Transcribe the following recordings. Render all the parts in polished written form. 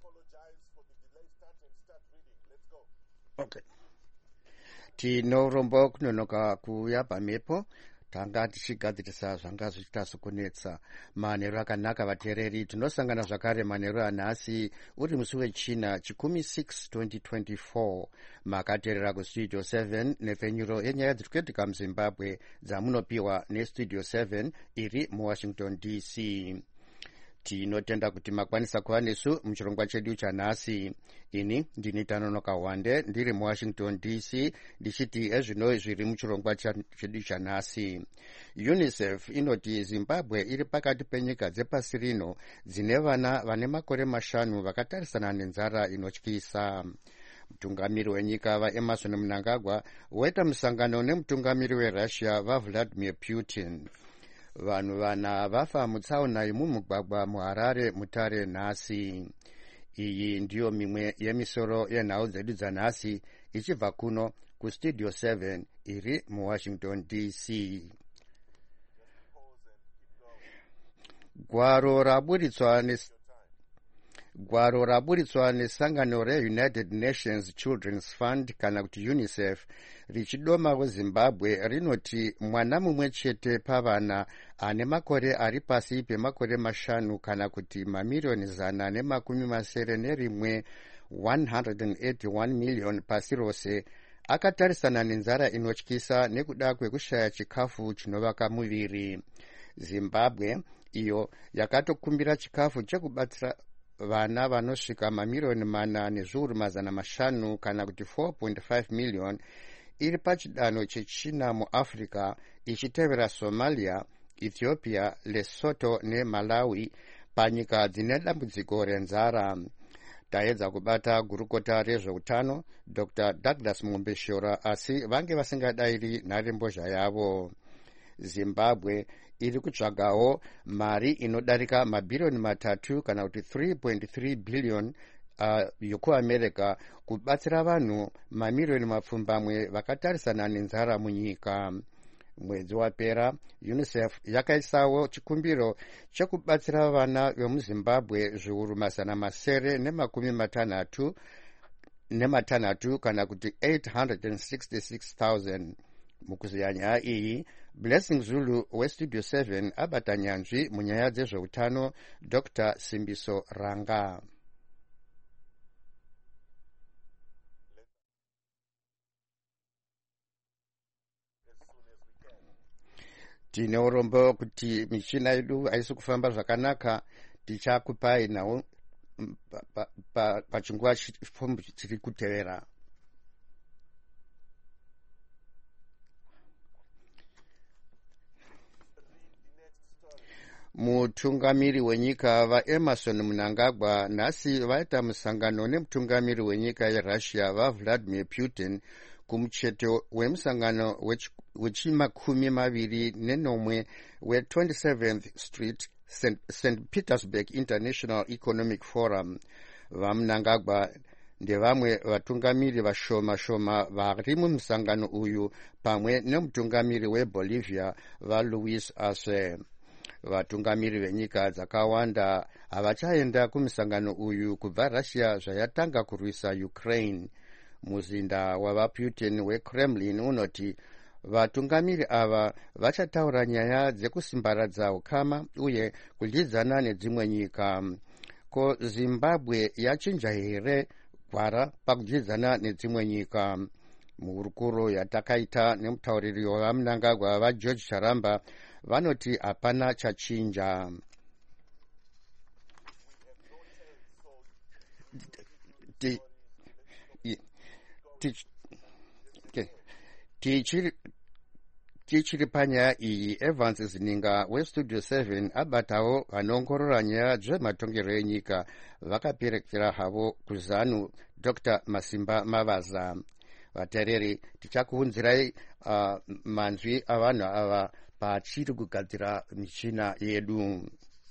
Okay. Tinoromba kunonoka kuuya pamhepo tanga tichigadzirisa zvanga zvichita sokunetsa manheru akanaka vateereri. Tinosangana zvakare manheru anhasi uri musi wechina chikumi 6 2024 makateerera kustudio 7 nepfenyuro yenyaya dziri kuitika muzimbabwe dzamunopiwa nestudio 7 iri muwashington dc. Tinotenda kuti makwanisa kuva nesu muchirongwa chedu chanhasi. Ini ndini Tanonoka Wande ndiri muwashington dc ndichiti ezvino zviri muchirongwa chedu chanhasi. UNICEF inoti Zimbabwe iri pakati penyika dzepasi rino dzine vana vane makore 5 vakatarisana nenzara inotyisa. Mutungamiri wenyika vaEmerson Mnangagwa waita musangano nemutungamiri weRussia vaVladimir Putin. Vanhu vana vafa mutsaona yemumugwagwa muHarare mutare nhasi. Iyi ndiyo mimwe yemisoro yenhau dzedu dzanhasi ichibva kuno kustudio 7 iri muwashington dc. Gwaro raburitswa nesangano reUnited Nations Children's Fund kana kuti UNICEF richidoma weZimbabwe rinoti mwana mumwe chete pavana ane makore ari pasi pemakore 5 kana kuti mamirioni 191 181 million pasi rose akatarisana nenzara inotyisa nekuda kwekushaya chikafu chinovaka muviri. Zimbabwe iyo yakatokumbira chikafu chekubatsira vana vanosvika mamirioni 4,500 kana kuti 4.5 million iri pachidanho chechina muAfrica ichitevera Somalia, Ethiopia, Lesotho neMalawi panyika dzine dambudziko renzara. Taedza kubata gurukota rezveutano Dr. Douglas Mumbeshora asi vange vasingadayiri nharembozha yavo. Zimbabwe iri kutsvagawo mari inodarika mabhirioni 3 kana kuti 3.3 billion yokuAmerica kubatsira vanhu mamirioni mapfumbamwe vakatarisana nenzara munyika. Mwedzi wapera UNICEF yakaisawo chikumbiro chekubatsira vana vemuZimbabwe zviuru 960 kana kuti 866,000. Mukuziya nyaya iyi Blessing Zulu westudio 7 abata nyanzvi munyaya dzezveutano Dr. Simbiso Ranga. Tine urombo kuti michina yedu haisi kufamba zvakanaka, tichakupai nawo pachinguva chiri kutevera. Mutungamiri wenyika vaEmerson Mnangagwa nhasi vaita musangano nemutungamiri wenyika yeRussia vaVladimir Putin kumucheto wemusangano wechi20 we27th Street St. Petersburg International Economic Forum. VaMnangagwa ndevamwe vatungamiri vashoma vari mumusangano uyu pamwe nemutungamiri weBolivia vaLuis Arce. Vatungamiri venyika dzakawanda havachaenda kumusangano uyu kubva Russia zvayatanga kurwisa Ukraine. Muzinda wavaPutin weKremlin unoti vatungamiri ava vachataura nyaya dzekusimbaradza ukama uye kudyidzana nedzimwe nyika. Ko Zimbabwe yachinja here gwara pakudyidzana nedzimwe nyika? Muhurukuro yatakaita nemutauriri wavaMnangagwa vaGeorge Charamba vanoti hapana chachinja. Tichiri panyaya iyi Evans Zininga westudio 7 abatawo vanoongorora nyaya dzematongerwo enyika vakaperekera havo kuZANU Dr. Masimba Mavaza. Vateereri, tichakuunzirai manzwi avanhu ava pachiri kugadzira michina yedu.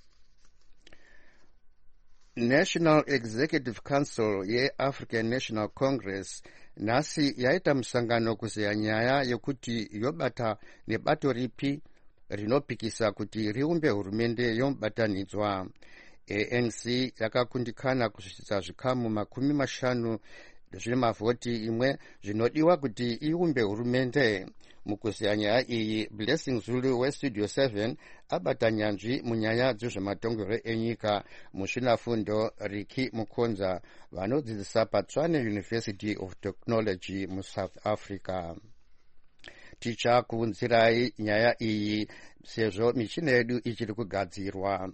National Executive Council yeAfrican National Congress nhasi yaita musangano kuzeya nyaya yekuti yobata nebato ripi rinopikisa kuti riumbe hurumende yomubatanidzwa. ANC yakakundikana kusvitsa zvikamu 50 zvine mavhoti imwe zvinodiwa kuti iumbe hurumende. Mukuziya nyaya iyi, Blessing Zulu westudio 7 abata nyanzvi munyaya dzezvematongero enyika musvinafundo Riki Mukonza vanodzidzisa paTshwane University of Technology muSouth Africa. Tichakuunzirai nyaya iyi sezvo michina yedu ichiri kugadzirwa.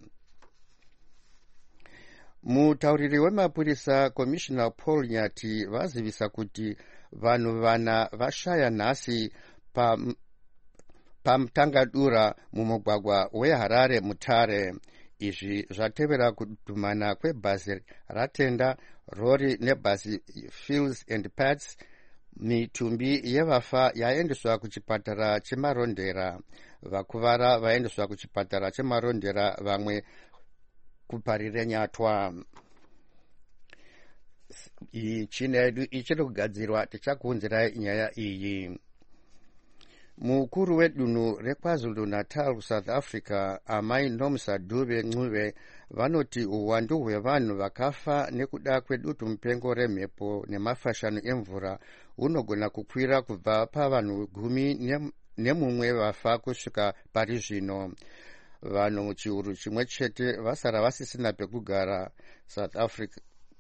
Mutauriri wemapurisa Commissioner Paul Nyati vazivisa kuti vanhu vana vashaya nhasi pamutangadura mumugwagwa weHarare Mutare. Izvi zvatevera kudhumana kwebhazi ratenda, rori nebhazi Fields and Pats. Mitumbi yevafa yaendeswa kuchipatara chemarondera, vakuvara vaendeswa kuchipatara chemarondera, vamwe kuparire Nyatwa. Michina yedu ichiri kugadzirwa, tichakuunzirai nyaya iyi. Mukuru wedunhu reKwaZulu Natal South Africa, Amai Nomsa Dube Ncube, vanoti uwandu hwevanhu vakafa nekuda kwedutu mupengo remhepo nemafashano emvura hunogona kukwira kubva pavanhu 11 vafa kusvika pari zvino. Vanhu muchiuru chimwe chete vasara vasisina pekugara South Africa.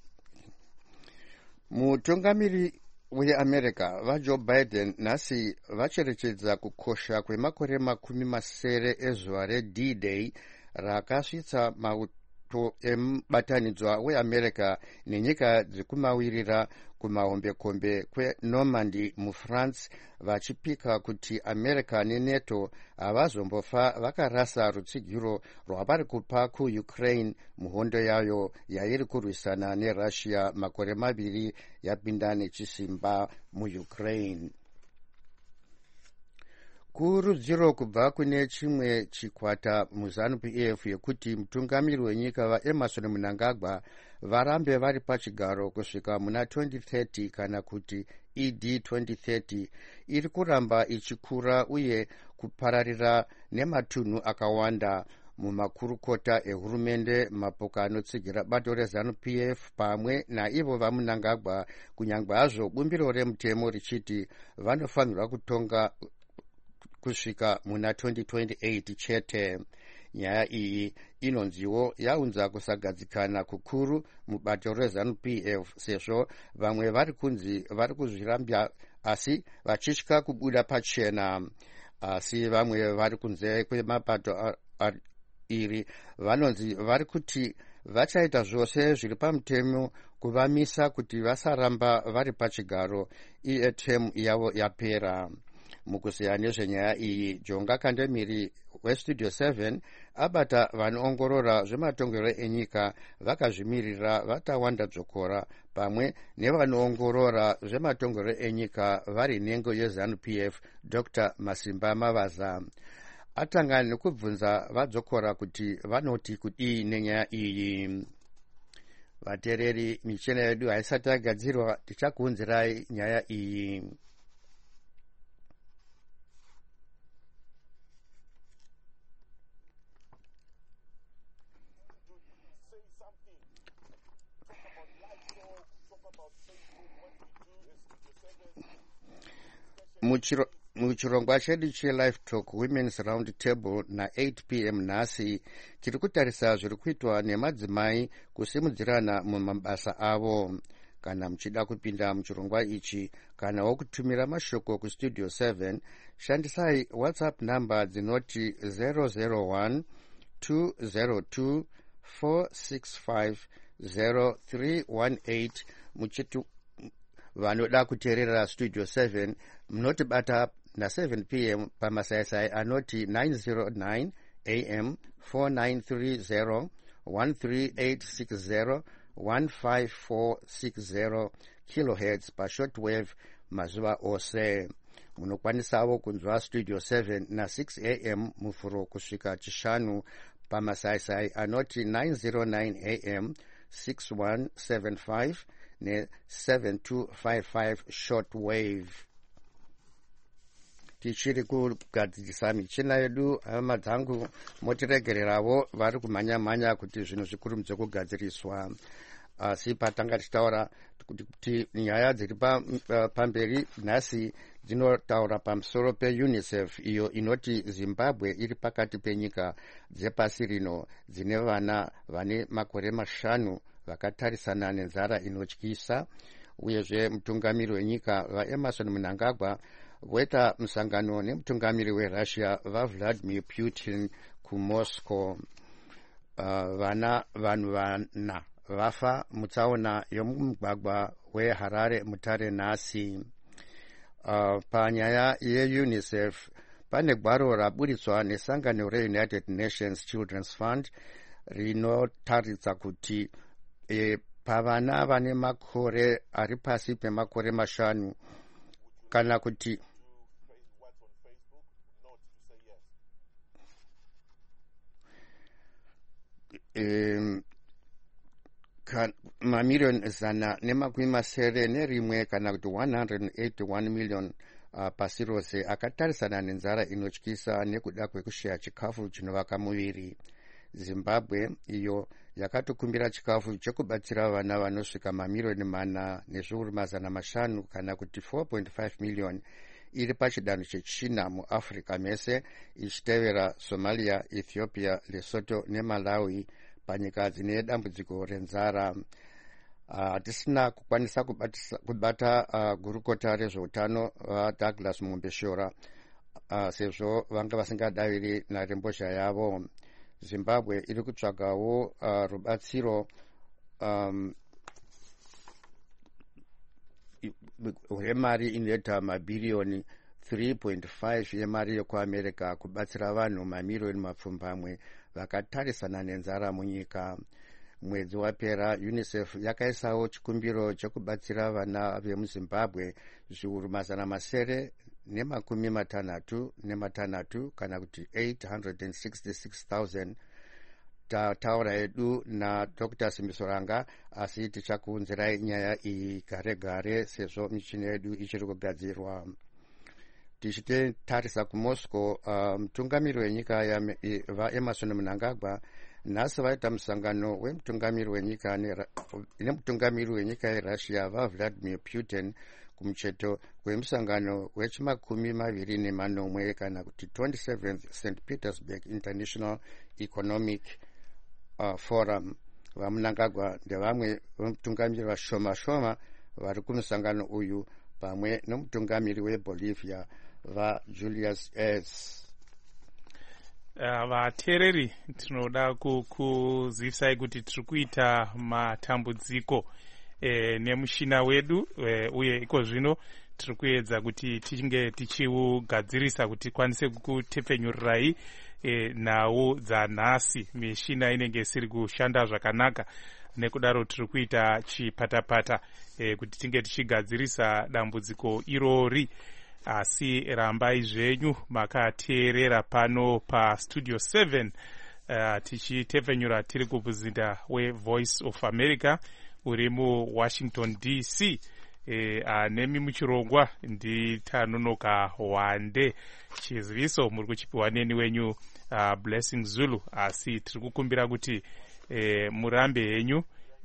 Mutungamiri weAmerica vaJoe Biden nhasi vacherechedza kukosha kwemakore 70 ezuva reD-Day rakasvitsa mauto emubatanidzwa weAmerica nenyika dzekumawirira kumahombekombe kweNormandy muFrance, vachipika kuti America neNATO havazombofa vakarasa rutsigiro rwavari kupa kuUkraine muhondo yayo yairi kurwisana neRussia makore 2 yapinda nechisimba muUkraine. Kurudziro kubva kune chimwe chikwata muZANU-PF yekuti mutungamiri wenyika vaEmmerson Mnangagwa varambe vari pachigaro kusvika muna 2030 kana kuti ED 2030 iri kuramba ichikura uye kupararira nematunhu akawanda mumakurukota ehurumende, mapoka anotsigira bato reZANU-PF pamwe naivo vaMnangagwa, kunyangwe hazvo bumbiro remutemo richiti vanofanirwa kutonga kusvika muna 2028 chete. Nyaya iyi inonziwo yaunza kusagadzikana kukuru mubato reZANU-PF sezvo vamwe vari kunzi vari kuzvirambya asi vachitya kubuda pachena, asi vamwe vari kunze kwemapato iri vanonzi vari kuti vachaita zvose zviri pamutemo kuvamisa kuti vasaramba vari pachigaro iye temu yavo yapera. Mukuziya nezvenyaya iyi, Jonga Kandemiri westudio 7 abata vanoongorora zvematongero enyika vakazvimirira vatawanda dzokora pamwe nevanoongorora zvematongero enyika vari nhengo yeZANU-PF Dr. Masimba Mavaza. Atanga nekubvunza vadzokora kuti vanoti kudii nenyaya iyi. Vatereri, michina yedu haisati yagadzirwa, tichakuunzirai nyaya iyi. Muchirongwa chedu cheLive Talk Women's Round Table na8 p.m. nhasi tiri kutarisa zviri kuitwa nemadzimai kusimudzirana mumabasa avo. Kana muchida kupinda muchirongwa ichi kana wokutumira mashoko kustudio 7, shandisai WhatsApp namba dzinoti 001 202 465 0318. muchitu vanoda kuteerera studio 7 munotibata na7 p.m. pamasaisai anoti 909 am 4930 13860 15460 kilohertz pashortwave mazuva ose. Munokwanisawo kunzwa studio 7 na6 am mufuro kusvika chishanu pamasaisai anoti 909 am 6175 ne7255 shortwave. tichiri kugadzirisa michina yedu. hama dzangu motiregererawo vari kumhanya-mhanya kuti zvinhu zvikurumidze kugadziriswa. Asi patanga tichitaura kuti nyaya dziri pamberi nhasi dzinotaura pamusoro peUNICEF, iyo inoti Zimbabwe iri pakati penyika dzepasi rino dzine vana vane makore 5 vakatarisana nenzara inotyisa. Uyezve mutungamiri wenyika vaEmerson Mnangagwa voita musangano nemutungamiri weRussia vaVladimir Putin kuMoscow. Vanhu vana vafa mutsaona yomumugwagwa weHarare mutare nhasi. Panyaya yeUNICEF pane gwaro raburitswa nesangano reUnited Nations Children's Fund rinotaridza kuti pavana vane makore ari pasi pemakore 5 kana kuti mamiliyoni 191 kana kuti 181 million pasi rose akatarisana nenzara inotyisa nekuda kwekushaya chikafu chinovaka muviri. Zimbabwe iyo yakatokumbira chikafu chekubatsira vana vanosvika mamiliyoni 4,500 kana kuti 4.5 million iri pachidanho chechina muAfrica mese, ichitevera Somalia, Ethiopia, Lesotho neMalawi panyika dzine dambudziko renzara. Hatisina kukwanisa kubata gurukota rezveutano Douglas Mumbeshora sezvo vanga vasingadaviri narembozha yavo. Zimbabwe iri kutsvagawo rubatsiro hwemari inoita mabhiriyoni 3.5 yemari yekuAmerica kubatsira vanhu mamiliyoni 2 vakatarisana nenzara munyika. Mwedzi wapera UNICEF yakaisawo chikumbiro chekubatsira vana vemuZimbabwe zviuru 766 kana kuti 866,000. Tataura hedu naDr. Simisoranga, asi tichakuunzirai nyaya iyi gare sezvo michina yedu ichiri kugadzirwa. Tichitarisa kuMoscow, mutungamiri wenyika vaEmerson Mnangagwa nhasi vaita musangano wemutungamiri wenyika nemutungamiri wenyika yeRussia vaVladimir Putin kumucheto wemusangano wechi20 kana kuti 27th St. Petersburg International Economic Forum. Vamunangagwa ndevamwe vemutungamiri vashoma vari kumusangano uyu pamwe nomutungamiri weBolivia vaJulius S. Vateereri, tinoda kukuzivisai kuti tiri kuita matambudziko nemushina wedu, uye iko zvino tiri kuedza kuti tichinge tichiugadzirisa kuti tikwanise kukutepfenyurirai nhau dzanhasi. Mishina inenge isiri kushanda zvakanaka, nekudaro tiri kuita chipatapata kuti tinge tichigadzirisa dambudziko irori. Asi rambai zvenyu makateerera pano paStudio 7 tichitepfenyura tiri kumuzinda weVoice of America uri muWashington DC. Nemi muchirongwa nditanonoka Wande. Chiziviso muri kuchipiwa neni wenyu Blessing Zulu. Asi tiri kukumbira kuti murambe henyu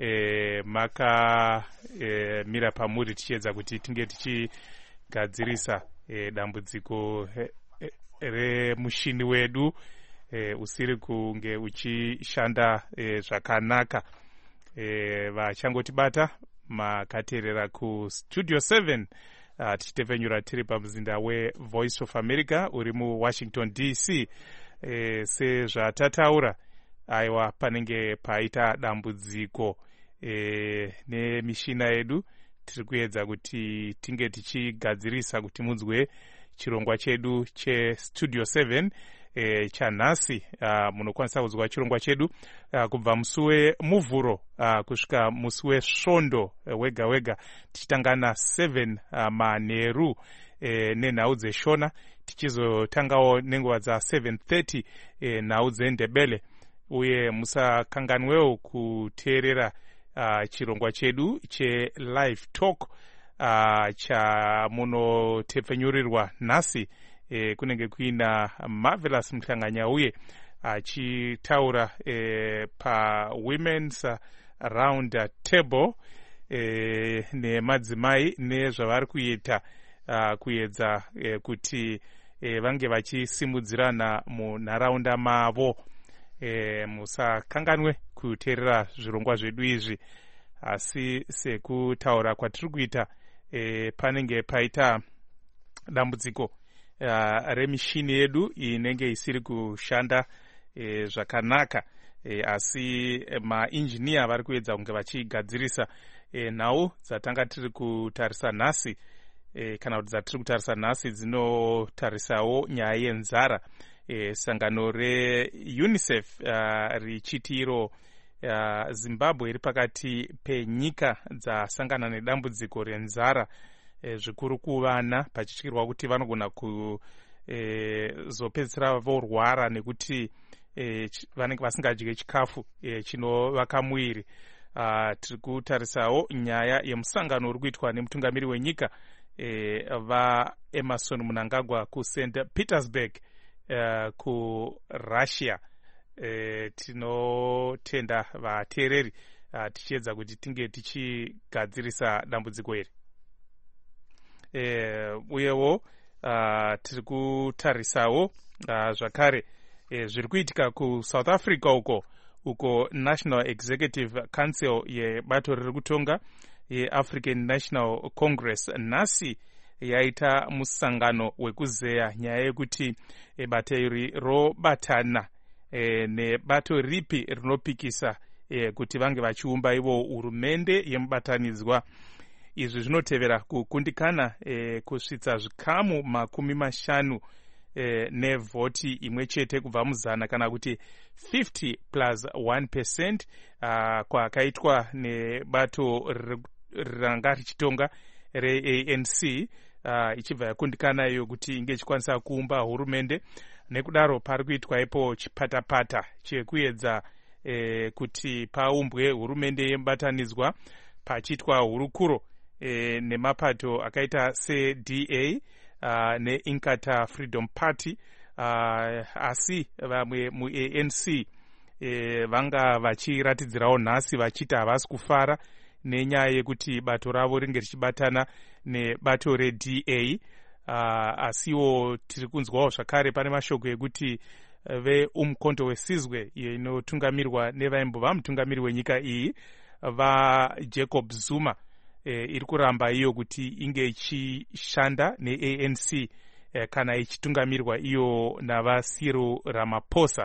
makamira pamuri tichiedza kuti tinge tichigadzirisa dambudziko remushini wedu usiri kunge uchishanda zvakanaka. Vachangotibata makateerera kuStudio 7 tichitepfenyura tiri pamuzinda weVoice of America uri muWashington DC. Sezvatataura, aiwa panenge paita dambudziko nemishina yedu. Tiri kuedza kuti tinge tichigadzirisa kuti munzwe chirongwa chedu cheStudio 7 chanhasi. Munokwanisa kuzwa chirongwa chedu kubva musi weMuvhuro kusvika musi weSvondo wega wega, tichitanga na7 manheru nenhau dzeshona, tichizotangawo nenguva dza7:30 nhau dzeNdebele. Uye musakanganwewo kuteerera chirongwa chedu chelive talk chamunotepfenyurirwa nhasi kunenge kuina Marvelous Mhlanganyauye achitaura pawomen's round table nemadzimai nezvavari kuita kuedza kuti vange vachisimudzirana munharaunda mavo. Musakanganwe kuteerera zvirongwa zvedu izvi, asi sekutaura kwatiri kuita panenge paita dambudziko remishini yedu inenge isiri kushanda zvakanaka, asi mainjiniya vari kuedza kunge vachigadzirisa nhau dzatanga tiri kutarisa nhasi, kana kuti dzatiri kutarisa nhasi dzinotarisawo nyaya yenzara. Sangano reUNICEF richiti iro Zimbabwe iri pakati penyika dzasangana nedambudziko renzara zvikuru kuvana, pachityirwa kuti vanogona kuzopedzisira vorwara nekuti vanenge vasingadye chikafu chinovaka muviri. Tiri kutarisawo nyaya yemusangano uri kuitwa nemutungamiri wenyika vaEmerson Mnangagwa kuSt Petersburg kuRussia. Tinotenda vateereri tichiedza kuti tinge tichigadzirisa dambudziko iri. Uyewo tiri kutarisawo zvakare zviri kuitika kuSouth Africa uko National Executive Council yebato riri kutonga yeAfrican National Congress nhasi yaita musangano wekuzeya nyaya yekuti bato iri robatana nebato ripi rinopikisa kuti vange vachiumba ivo hurumende yemubatanidzwa. Izvi zvinotevera kukundikana kusvitsa zvikamu 50 nevhoti imwe chete kubva muzana, kana kuti 50 plus 1% kwakaitwa nebato ranga richitonga reANC, ichibva yakundikana iyo kuti inge ichikwanisa kuumba hurumende. Nekudaro pari kuitwa ipo chipatapata chekuedza kuti paumbwe hurumende yemubatanidzwa pachiitwa hurukuro nemapato akaita seDA neInkatha Freedom Party, asi vamwe muANC vanga vachiratidzirawo nhasi vachiti havasi kufara nenyaya yekuti bato ravo ringe richibatana nebato reDA. Asiwo tiri kunzwawo zvakare pane mashoko ekuti veUmkhonto weSizwe inotungamirwa nevaimbova mutungamiri wenyika iyi vaJacob Zuma iri kuramba iyo kuti inge ichishanda neANC kana ichitungamirwa iyo navaCyril Ramaphosa.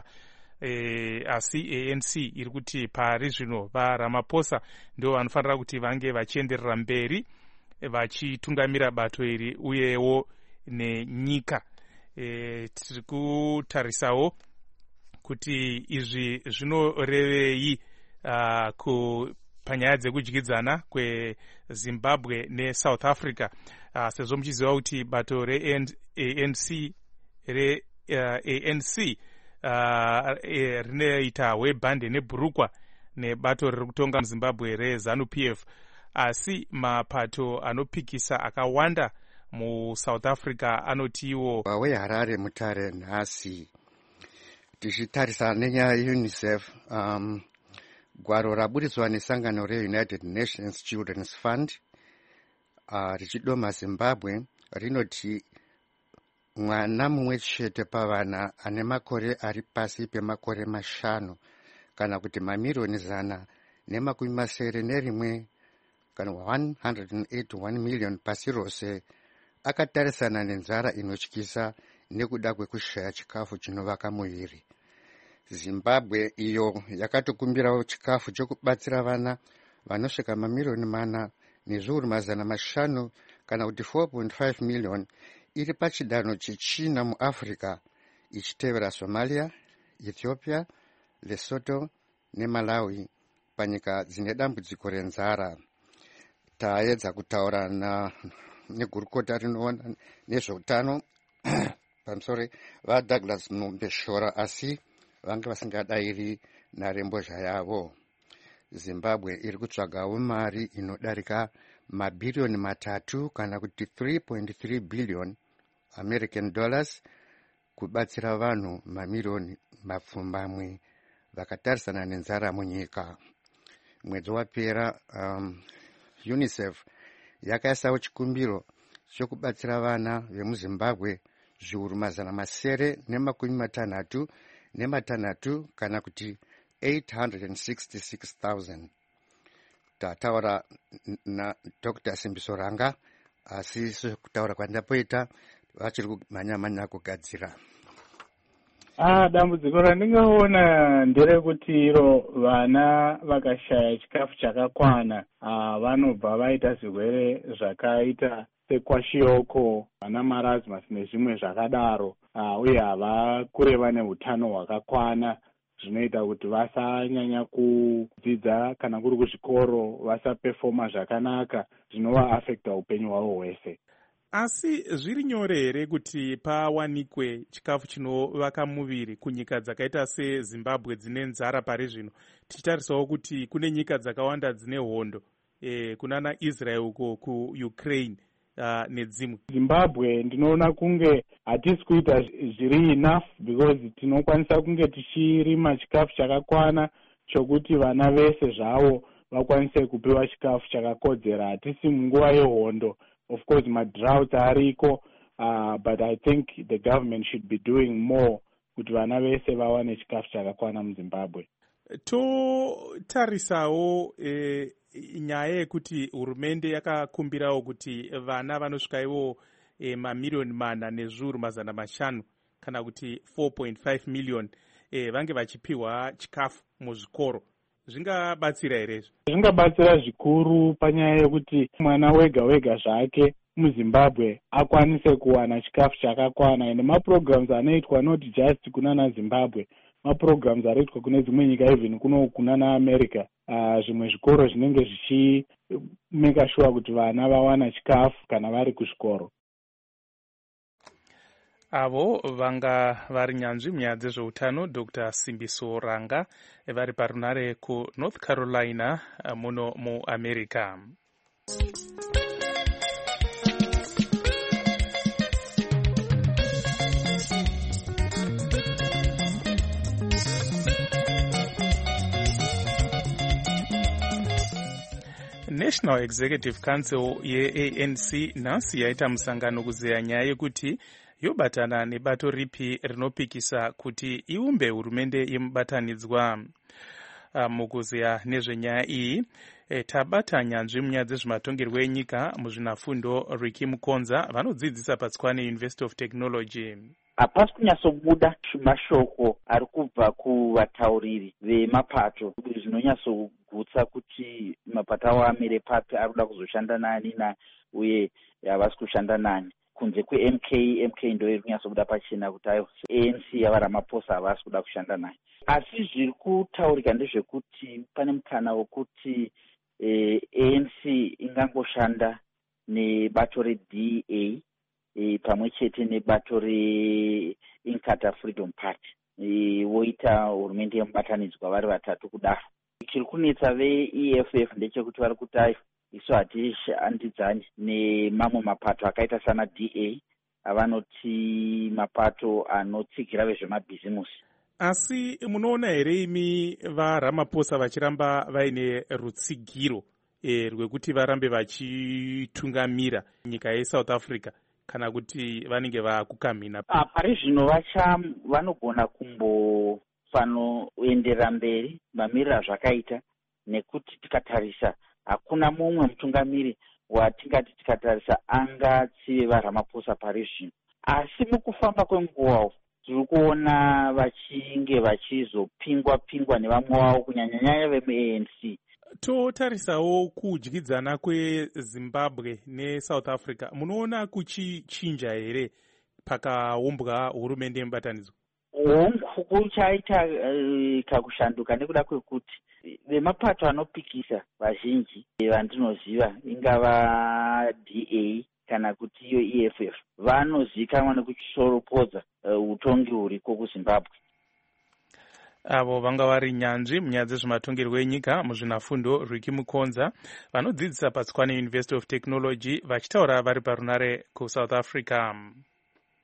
Asi ANC iri kuti pari zvino vaRamaphosa ndio vanofanira kuti vange vachienderera mberi vachitungamira bato iri uyewo nenyika. Tiri kutarisawo kuti izvi zvinorevei panyaya dzekudyidzana kweZimbabwe neSouth Africa, sezvo muchiziva kuti bato reANC rinoita webhande nebhurukwa nebato riri kutonga muZimbabwe reZANU-PF, asi mapato anopikisa akawanda muSouth Africa anotiwo weHarare Mutare nhasi. Tichitarisa nenyaya yeUNICEF, gwaro raburitswa nesangano reUnited Nations Children's Fund richidoma Zimbabwe rinoti mwana mumwe chete pavana ane makore ari pasi pemakore 5 kana kuti mamirioni 191 kana 181 million pasi rose akatarisana nenzara inotyisa nekuda kwekushaya chikafu chinovaka muviri. Zimbabwe iyo yakatokumbirawo chikafu chokubatsira vana vanosvika mamirioni 4 nezviuru 500 kana kuti 4.5 million iri pachidanho chechina muAfrica, ichitevera Somalia, Ethiopia, Lesotho neMalawi panyika dzine dambudziko renzara. Taedza kutaura negurukota rinoona nezveutano pamusoro vaDouglas Nombeshora, asi vanga vasingadayiri narembozha yavo. Zimbabwe iri kutsvagawo mari inodarika mabhiriyoni 3 kana kuti 3.3 billion American dollars kubatsira vanhu mamiriyoni mapfumbamwe vakatarisana nenzara munyika. Mwedzi wapera UNICEF yakaisawo chikumbiro chokubatsira vana vemuZimbabwe zviuru 966 kana kuti 866,000. Tataura naDr. Simbiso Ranga, asi sekutaura kwandapoita vachiri kumhanya kugadzira. Dambudziko randingaona nderekuti iro vana vakashaya chikafu chakakwana vanobva vaita zvirwere zvakaita sekwashiorkor, vana marasmus nezvimwe zvakadaro, uye havakure vane utano hwakakwana, zvinoita kuti vasanyanya kudzidza kana kuri kuzvikoro, vasapefoma zvakanaka, zvinovaafekta upenyu hwavo hwese. Asi zviri nyore here kuti pawanikwe chikafu chinovaka muviri kunyika dzakaita seZimbabwe dzine nzara pari zvino, tichitarisawo kuti kune nyika dzakawanda dzine hondo, kunana Israel uko kuUkraine nedzimwe? Zimbabwe ndinoona kunge hatisi kuita zviri enough, because tinokwanisa kunge tichirima chikafu chakakwana chokuti vana vese zvavo vakwanise kupiwa chikafu chakakodzera. Hatisi munguva yehondo. Of course, droughts ariko, but I think the government should be doing more kuti vana vese vawane chikafu chakakwana muZimbabwe. Totarisawo nyaya yekuti hurumende yakakumbirawo kuti vana vanosvika ivo mamiriyoni 4,500,000 kana kuti 4.5 million vange vachipiwa chikafu muzvikoro. Zvingabatsira here? Zvingabatsira zvikuru panyaya yekuti mwana wega wega zvake muZimbabwe akwanise kuwana chikafu chakakwana, ende maprograms anoitwa not just kunana Zimbabwe, maprograms anoitwa kune dzimwe nyika, even kuno kunana America. Zvimwe zvikoro zvinenge zvichimeka sure kuti vana vawana chikafu kana vari kuzvikoro. Avo vanga vari nyanzvi munyaya dzezveutano Dr. Simbiso Ranga vari parunare kuNorth Carolina muno muAmerica. National Executive Council yeANC nhasi yaita musangano kuzeya nyaya yekuti yobatana nebato ripi rinopikisa kuti iumbe hurumende yemubatanidzwa. Mukuzeya nezvenyaya iyi tabata nyanzvi munyaya dzezvematongerwo enyika muzvinafundo Ricky Mukonza vanodzidzisa paTswane University of Technology. Hapasi kunyatsobuda mashoko ari kubva kuvatauriri vemapato zvinonyatsogutsa kuti mapato avo amire papi, ari kuda kuzoshanda nani uye havasi kushanda nani. Kunze kweMK ndo iri kunyatsobuda pachena kuti ayo ANC yava Ramaphosa havasi kuda kushanda naye. Asi zviri kutaurika ndezvekuti pane mukana wokuti ANC ingangoshanda nebato reDA pamwe chete nebato reInkatha Freedom Party, voita hurumende yemubatanidzwa vari vatatu kudaro. Chiri kunetsa veEFF ndechekuti vari kuti ayo isu hatishandidzani nemamwe mapato akaita sana DA, avanoti mapato anotsigira vezvemabhizimusi. Asi munoona here imi vaRamaphosa vachiramba vaine rutsigiro rwekuti varambe vachitungamira nyika yeSouth Africa, kana kuti vanenge vakukamhina? Pari zvino vanogona kumbofanoenderera mberi mamiriro azvakaita, nekuti tikatarisa hakuna mumwe mutungamiri watingati tikatarisa angatsive vaRamaphosa pari zvino. Asi mukufamba kwenguva tiri kuona vachinge vachizopingwa nevamwe wavo kunyanyanyanya vemuANC. Totarisawo kudyidzana kweZimbabwe neSouth Africa, munoona kuchichinja here pakaumbwa hurumende yemubatanidzwa? Kuchaita kakushanduka nekuda kwekuti vemapato anopikisa vazhinji vandinoziva, ingava DA kana kuti iyo EFF, vanozivikanwa nekusoropodza utongi huriko kuZimbabwe. Avo vanga vari nyanzvi munyaya dzezvematongerwo enyika muzvinafundo Ricky Mukonza vanodzidzisa paTswane University of Technology vachitaura vari parunare kuSouth Africa.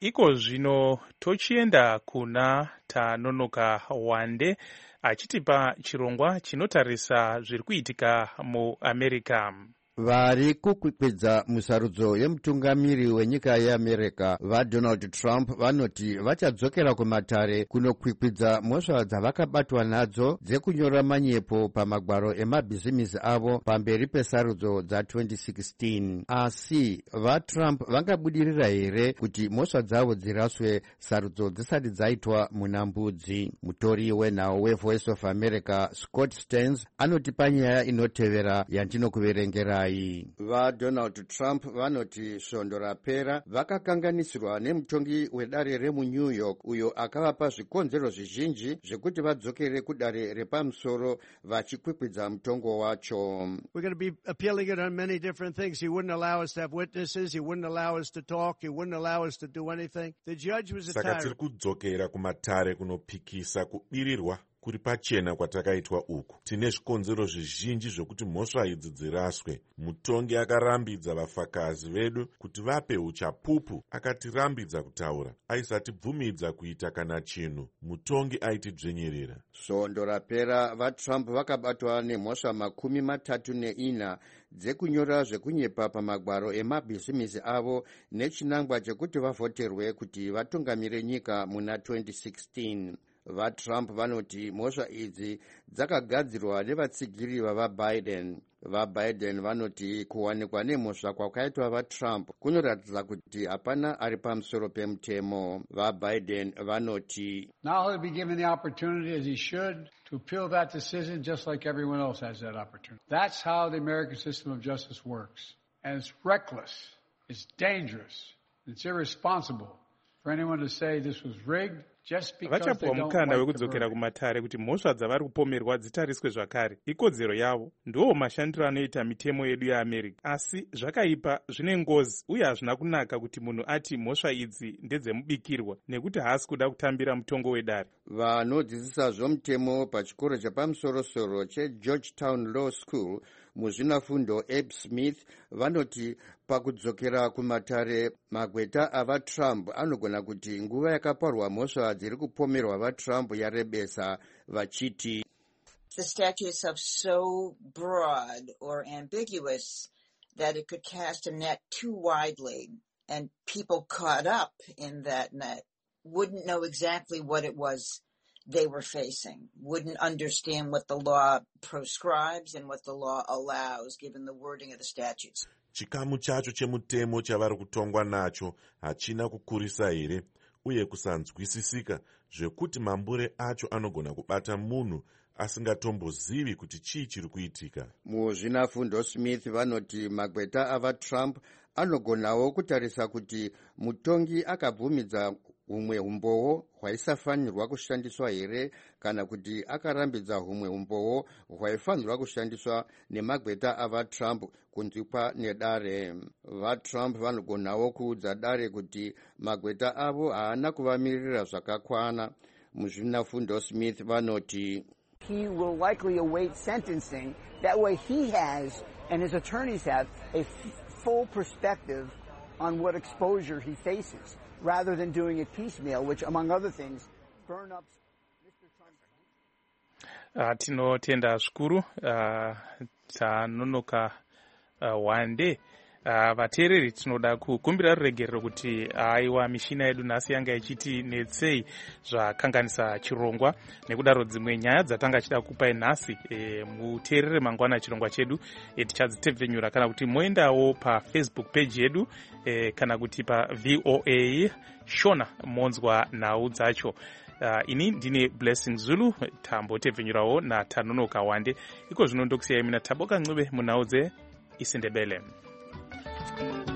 iko zvino tochienda kuna Tanonoka Wande achitipa chirongwa chinotarisa zviri kuitika muAmerica. Vari kukwikwidza musarudzo yemutungamiri wenyika yeAmerica vaDonald Trump vanoti vachadzokera kumatare kunokwikwidza mhosva dzavakabatwa nadzo dzekunyora manyepo pamagwaro emabhizimisi avo pamberi pesarudzo dza2016. Asi vaTrump vangabudirira here kuti mhosva dzavo dziraswe sarudzo dzisati dzaitwa muna mbudzi? Mutori wenhau weVoice of America Scott Stearns anoti panyaya inotevera yandinokuverengerai. VaDonald Trump vanoti svondo rapera vakakanganisirwa nemutongi wedare remuNew York uyo akavapa zvikonzero zvizhinji zvekuti vadzokere kudare repamusoro vachikwikwidza mutongo wacho. We're going to be appealing it on many different things. He wouldn't allow us to have witnesses. He wouldn't allow us to talk. He wouldn't allow us to do anything. The judge was a tyrant. Saka tiri kudzokera kumatare kunopikisa kubirirwa kuri pachena kwatakaitwa uku. Tine zvikonzero zvizhinji zvokuti mhosva idzi dziraswe. Mutongi akarambidza vafakazi vedu kuti vape uchapupu, akatirambidza kutaura, aisatibvumidza kuita kana chinhu. Mutongi aitidzvenyerera. Svondo rapera vaTrump vakabatwa nemhosva 34 dzekunyora zvekunyepa pamagwaro emabhizimisi avo nechinangwa chekuti vavhoterwe kuti vatungamire nyika muna 2016. VaTrump vanoti mhosva idzi dzakagadzirwa nevatsigiri vavaBiden. VaBiden vanoti kuwanikwa nemhosva kwakaitwa vaTrump kunoratidza kuti hapana ari pamusoro pemutemo. VaBiden vanoti now he'll be given the opportunity, as he should, to appeal that decision just like everyone else has that opportunity. That's how the American system of justice works. And it's reckless, it's dangerous, it's irresponsible for anyone to say this was rigged. Vachapuwa mukana wekudzokera kumatare kuti mhosva dzavari kupomerwa dzitariswe zvakare. Ikodzero yavo. Ndiwo mashandiro anoita mitemo yedu yeAmerica. Asi zvakaipa zvine ngozi uye hazvina kunaka kuti munhu ati mhosva idzi ndedzemubikirwa nekuti haasi kuda kutambira mutongo wedare. Vanodzidzisa zvomutemo pachikoro chapamusoro-soro cheGeorgetown Law School muzvinafundo Abe Smith vanoti pakudzokera kumatare magweta avaTrump anogona kuti nguva yakaparwa mhosva dziri kupomerwa vaTrump yarebesa vachiti the statutes are so broad or ambiguous that it could cast a net too widely, and people caught up in that net wouldn't know exactly what it was they were facing, wouldn't understand what the law proscribes and what the law allows, given the wording of the statutes. Chikamu chacho chemutemo chavari kutongwa nacho hachina kukurisa here uye kusanzwisisika zvekuti mambure acho anogona kubata munhu asingatombozivi kuti chii chiri kuitika. Muzvinafundo Smith vanoti magweta avaTrump anogonawo kutarisa kuti mutongi akabvumidza humwe umboo hwaisafanirwa kushandiswa here kana kuti akarambidza humwe umboo hwaifanirwa kushandiswa nemagweta avaTrump kunzwikwa nedare. VaTrump vanogonawo kuudza dare kuti magweta avo haana kuvamirira zvakakwana. Muzvinafundo Smith vanoti he will likely await sentencing. That way he has, and his attorneys have, a full perspective on what exposure he faces, rather than doing it piecemeal, which, among other things, burn up Mr. Trump's... Tinotenda zvikuru Tanonoka Wande. Vateereri tinoda kukumbira ruregerero kuti aiwa mishina yedu nhasi yanga ichiti netsei zvakanganisa chirongwa, nekudaro dzimwe nyaya dzatanga chida kupai nhasi muteerere mangwana chirongwa chedu tichadzitebvenyura, kana kuti moendawo paFacebook page yedu kana kuti paVOA Shona monzwa nhau dzacho. Ini ndine Blessing Zulu, tambotebvenyurawo naTanonoka Wande. Iko zvino ndokusiyai mina Taboka Ncube munhau dzeIsindebele.